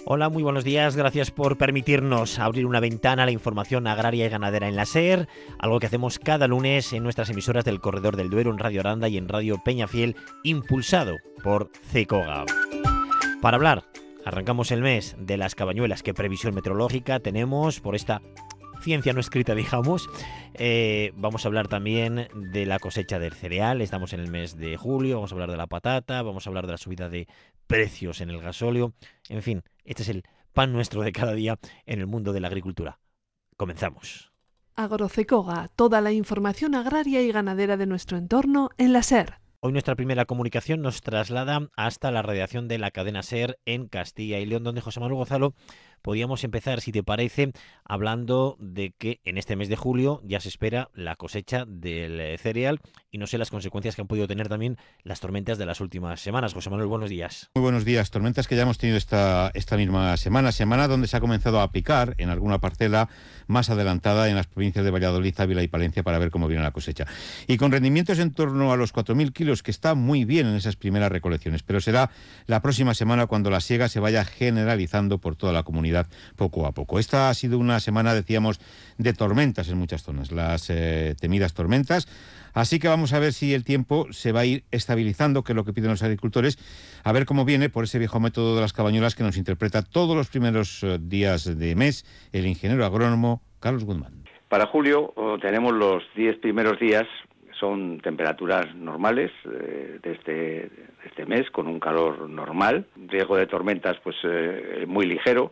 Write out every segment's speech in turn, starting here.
Hola, muy buenos días. Gracias por permitirnos abrir una ventana a la información agraria y ganadera en la SER, algo que hacemos cada lunes en nuestras emisoras del Corredor del Duero, en Radio Aranda y en Radio Peñafiel, impulsado por CECOGA. Para hablar, arrancamos el mes de las cabañuelas. ¿Qué previsión meteorológica tenemos por esta ciencia no escrita, digamos? Vamos a hablar también de la cosecha del cereal. Estamos en el mes de julio. Vamos a hablar de la patata. Vamos a hablar de la subida de precios en el gasóleo. En fin, este es el pan nuestro de cada día en el mundo de la agricultura. Comenzamos. AgroCecoga, toda la información agraria y ganadera de nuestro entorno en la SER. Hoy nuestra primera comunicación nos traslada hasta la redacción de la cadena SER en Castilla y León, donde José Manuel Gonzalo podríamos empezar, si te parece, hablando de que en este mes de julio ya se espera la cosecha del cereal y no sé las consecuencias que han podido tener también las tormentas de las últimas semanas. José Manuel, buenos días. Muy buenos días. Tormentas que ya hemos tenido esta misma semana donde se ha comenzado a aplicar en alguna parcela más adelantada en las provincias de Valladolid, Ávila y Palencia para ver cómo viene la cosecha. Y con rendimientos en torno a los 4.000 kilos, que está muy bien en esas primeras recolecciones, pero será la próxima semana cuando la siega se vaya generalizando por toda la comunidad poco a poco. Esta ha sido una semana, decíamos, de tormentas en muchas zonas, las temidas tormentas. Así que vamos a ver si el tiempo se va a ir estabilizando, que es lo que piden los agricultores, a ver cómo viene por ese viejo método de las cabañuelas que nos interpreta todos los primeros días de mes el ingeniero agrónomo Carlos Guzmán. Para julio tenemos los 10 primeros días, son temperaturas normales de este mes, con un calor normal, riesgo de tormentas pues muy ligero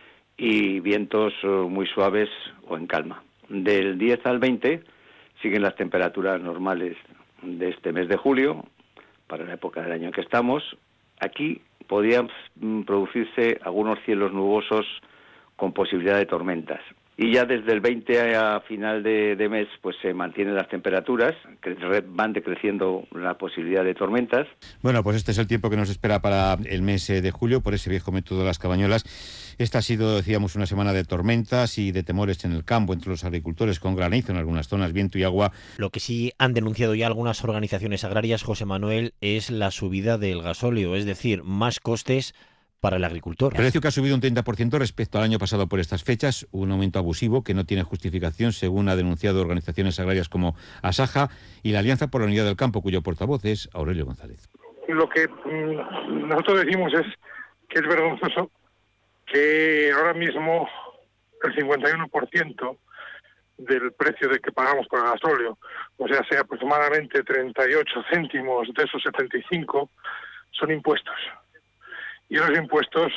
y vientos muy suaves o en calma. Del 10 al 20 siguen las temperaturas normales de este mes de julio, para la época del año en que estamos. Aquí podrían producirse algunos cielos nubosos con posibilidad de tormentas. Y ya desde el 20 a final de mes pues se mantienen las temperaturas, que van decreciendo la posibilidad de tormentas. Bueno, pues este es el tiempo que nos espera para el mes de julio, por ese viejo método de las cabañuelas. Esta ha sido, decíamos, una semana de tormentas y de temores en el campo entre los agricultores, con granizo en algunas zonas, viento y agua. Lo que sí han denunciado ya algunas organizaciones agrarias, José Manuel, es la subida del gasóleo, es decir, más costes para el agricultor. El precio que ha subido un 30% respecto al año pasado por estas fechas, un aumento abusivo que no tiene justificación, según ha denunciado organizaciones agrarias como Asaja y la Alianza por la Unidad del Campo, cuyo portavoz es Aurelio González. Lo que nosotros decimos es que es vergonzoso que ahora mismo el 51% del precio de que pagamos por el gasóleo, o sea aproximadamente 38 céntimos de esos 75, son impuestos. Y los impuestos,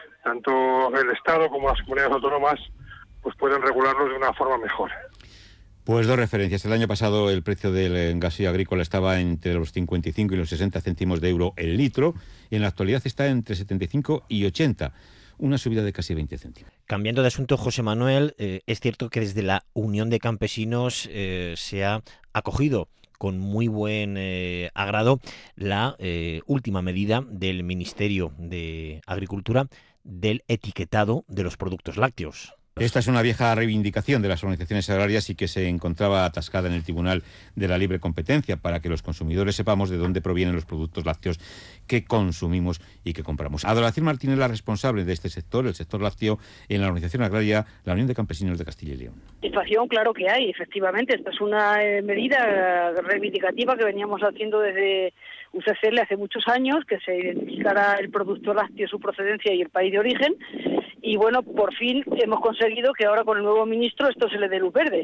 tanto el Estado como las comunidades autónomas, pues pueden regularlos de una forma mejor. Pues dos referencias. El año pasado el precio del gasóleo agrícola estaba entre los 55 y los 60 céntimos de euro el litro, y en la actualidad está entre 75 y 80, una subida de casi 20 céntimos. Cambiando de asunto, José Manuel, es cierto que desde la Unión de Campesinos se ha acogido con muy buen agrado la última medida del Ministerio de Agricultura del etiquetado de los productos lácteos. Esta es una vieja reivindicación de las organizaciones agrarias y que se encontraba atascada en el Tribunal de la Libre Competencia para que los consumidores sepamos de dónde provienen los productos lácteos que consumimos y que compramos. Adoración Martínez es la responsable de este sector, el sector lácteo, en la organización agraria, la Unión de Campesinos de Castilla y León. Satisfacción, claro que hay, efectivamente. Esta es una medida reivindicativa que veníamos haciendo desde UCCL hace muchos años, que se identificara el producto lácteo, su procedencia y el país de origen. Y bueno, por fin hemos conseguido que ahora con el nuevo ministro esto se le dé luz verde.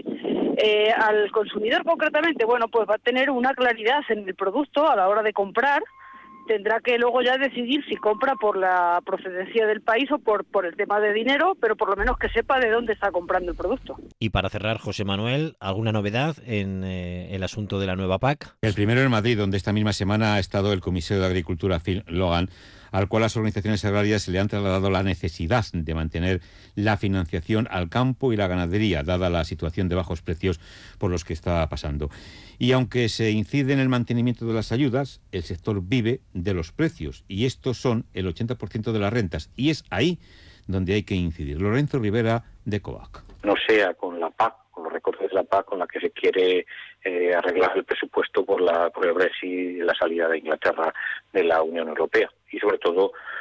Al consumidor concretamente, bueno, pues va a tener una claridad en el producto a la hora de comprar. Tendrá que luego ya decidir si compra por la procedencia del país o por el tema de dinero, pero por lo menos que sepa de dónde está comprando el producto. Y para cerrar, José Manuel, ¿alguna novedad en el asunto de la nueva PAC? El primero en Madrid, donde esta misma semana ha estado el comisario de Agricultura, Phil Logan, al cual las organizaciones agrarias le han trasladado la necesidad de mantener la financiación al campo y la ganadería, dada la situación de bajos precios por los que está pasando. Y aunque se incide en el mantenimiento de las ayudas, el sector vive de los precios, y estos son el 80% de las rentas, y es ahí donde hay que incidir. Lorenzo Rivera, de COAC. No sea con la PAC, con los recortes de la PAC, con la que se quiere arreglar el presupuesto por el Brexit y la salida de Inglaterra de la Unión Europea. Y sobre todo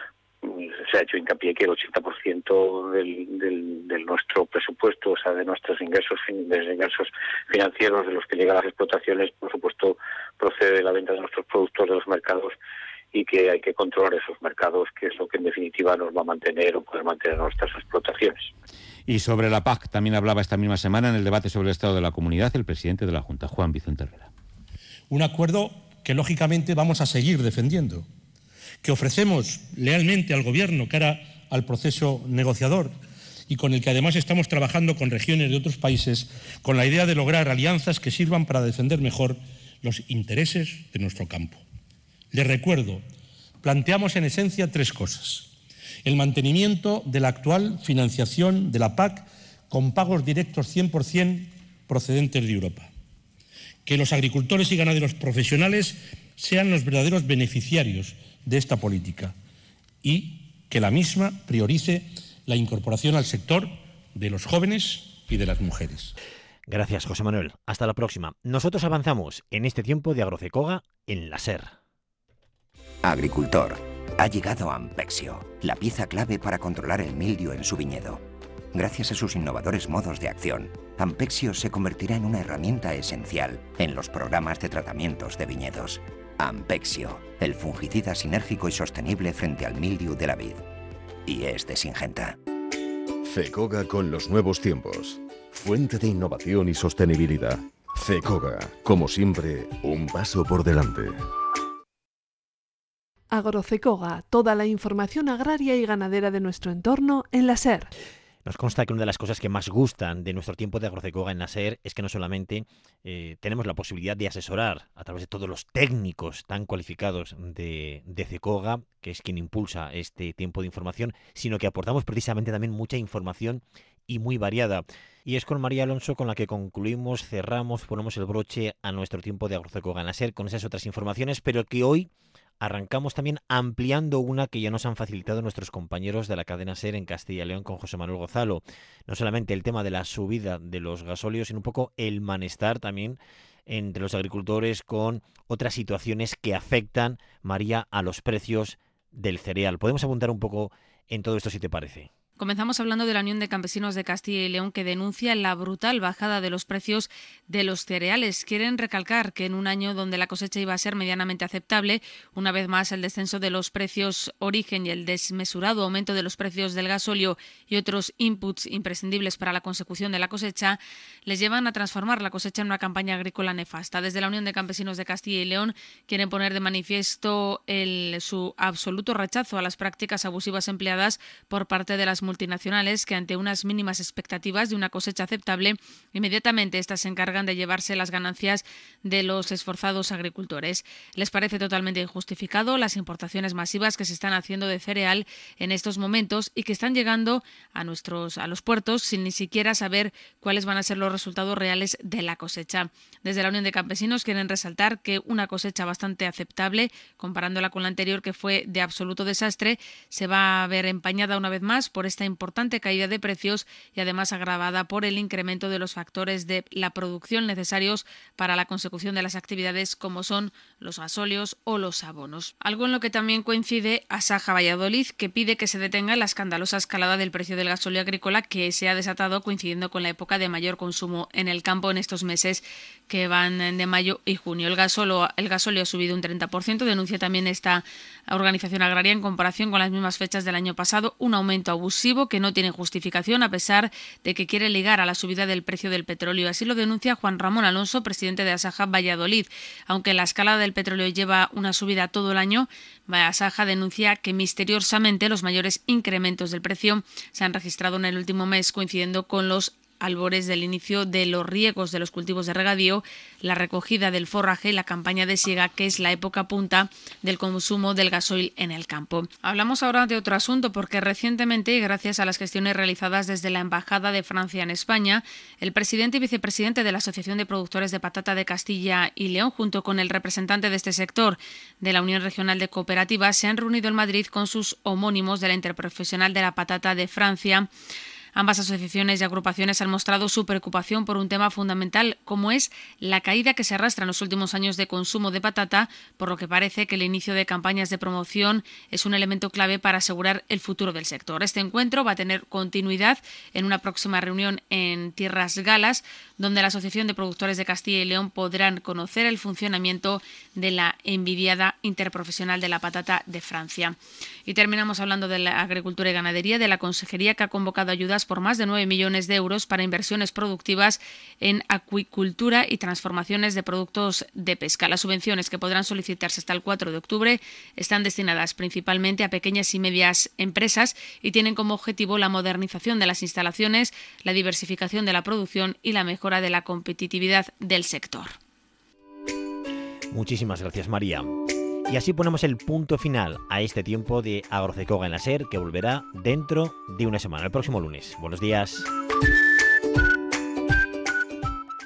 se ha hecho hincapié que el 80% del nuestro presupuesto, o sea, de nuestros ingresos financieros, de los que llegan a las explotaciones, por supuesto, procede de la venta de nuestros productos de los mercados, y que hay que controlar esos mercados, que es lo que en definitiva nos va a mantener o poder mantener nuestras explotaciones. Y sobre la PAC también hablaba esta misma semana en el debate sobre el estado de la comunidad el presidente de la Junta, Juan Vicente Herrera. Un acuerdo que lógicamente vamos a seguir defendiendo, que ofrecemos lealmente al Gobierno cara al proceso negociador y con el que además estamos trabajando con regiones de otros países con la idea de lograr alianzas que sirvan para defender mejor los intereses de nuestro campo. Les recuerdo, planteamos en esencia 3 cosas. El mantenimiento de la actual financiación de la PAC con pagos directos 100% procedentes de Europa. Que los agricultores y ganaderos profesionales sean los verdaderos beneficiarios de esta política y que la misma priorice la incorporación al sector de los jóvenes y de las mujeres. Gracias, José Manuel. Hasta la próxima. Nosotros avanzamos en este tiempo de Agrocecoga en la SER. Agricultor, ha llegado Ampexio, la pieza clave para controlar el mildio en su viñedo. Gracias a sus innovadores modos de acción, Ampexio se convertirá en una herramienta esencial en los programas de tratamientos de viñedos. Ampexio, el fungicida sinérgico y sostenible frente al mildio de la vid. Y es de Syngenta. FECOGA con los nuevos tiempos. Fuente de innovación y sostenibilidad. FECOGA, como siempre, un paso por delante. Agrocecoga, toda la información agraria y ganadera de nuestro entorno en la SER. Nos consta que una de las cosas que más gustan de nuestro tiempo de Agrocecoga en la SER es que no solamente tenemos la posibilidad de asesorar a través de todos los técnicos tan cualificados de Cecoga, que es quien impulsa este tiempo de información, sino que aportamos precisamente también mucha información y muy variada. Y es con María Alonso con la que concluimos, cerramos, ponemos el broche a nuestro tiempo de Agrocecoga en la SER con esas otras informaciones, pero que hoy arrancamos también ampliando una que ya nos han facilitado nuestros compañeros de la cadena SER en Castilla y León con José Manuel Gozalo. No solamente el tema de la subida de los gasóleos, sino un poco el malestar también entre los agricultores con otras situaciones que afectan, María, a los precios del cereal. Podemos apuntar un poco en todo esto, si te parece. Comenzamos hablando de la Unión de Campesinos de Castilla y León, que denuncia la brutal bajada de los precios de los cereales. Quieren recalcar que en un año donde la cosecha iba a ser medianamente aceptable, una vez más el descenso de los precios origen y el desmesurado aumento de los precios del gasóleo y otros inputs imprescindibles para la consecución de la cosecha les llevan a transformar la cosecha en una campaña agrícola nefasta. Desde la Unión de Campesinos de Castilla y León quieren poner de manifiesto su absoluto rechazo a las prácticas abusivas empleadas por parte de las multinacionales, que ante unas mínimas expectativas de una cosecha aceptable, inmediatamente estas se encargan de llevarse las ganancias de los esforzados agricultores. Les parece totalmente injustificado las importaciones masivas que se están haciendo de cereal en estos momentos y que están llegando a los puertos sin ni siquiera saber cuáles van a ser los resultados reales de la cosecha. Desde la Unión de Campesinos quieren resaltar que una cosecha bastante aceptable, comparándola con la anterior, que fue de absoluto desastre, se va a ver empañada una vez más por esta importante caída de precios y además agravada por el incremento de los factores de la producción necesarios para la consecución de las actividades, como son los gasóleos o los abonos. Algo en lo que también coincide Asaja Valladolid, que pide que se detenga la escandalosa escalada del precio del gasóleo agrícola que se ha desatado coincidiendo con la época de mayor consumo en el campo en estos meses que van de mayo y junio. El gasóleo ha subido un 30%, denuncia también esta organización agraria en comparación con las mismas fechas del año pasado, un aumento abusivo que no tiene justificación a pesar de que quiere ligar a la subida del precio del petróleo. Así lo denuncia Juan Ramón Alonso, presidente de Asaja Valladolid. Aunque la escalada del petróleo lleva una subida todo el año, Asaja denuncia que misteriosamente los mayores incrementos del precio se han registrado en el último mes, coincidiendo con los albores del inicio de los riegos de los cultivos de regadío, la recogida del forraje y la campaña de siega, que es la época punta del consumo del gasoil en el campo. Hablamos ahora de otro asunto porque recientemente, gracias a las gestiones realizadas desde la Embajada de Francia en España, el presidente y vicepresidente de la Asociación de Productores de Patata de Castilla y León, junto con el representante de este sector de la Unión Regional de Cooperativas, se han reunido en Madrid con sus homónimos de la Interprofesional de la Patata de Francia, Ambas asociaciones y agrupaciones han mostrado su preocupación por un tema fundamental, como es la caída que se arrastra en los últimos años de consumo de patata, por lo que parece que el inicio de campañas de promoción es un elemento clave para asegurar el futuro del sector. Este encuentro va a tener continuidad en una próxima reunión en Tierras Galas, donde la Asociación de Productores de Castilla y León podrán conocer el funcionamiento de la envidiada Interprofesional de la Patata de Francia. Y terminamos hablando de la agricultura y ganadería, de la Consejería, que ha convocado ayudas por más de 9 millones de euros para inversiones productivas en acuicultura y transformaciones de productos de pesca. Las subvenciones, que podrán solicitarse hasta el 4 de octubre, están destinadas principalmente a pequeñas y medias empresas y tienen como objetivo la modernización de las instalaciones, la diversificación de la producción y la mejora de la competitividad del sector. Muchísimas gracias, María. Y así ponemos el punto final a este tiempo de AgroCecoga en la SER, que volverá dentro de una semana, el próximo lunes. Buenos días.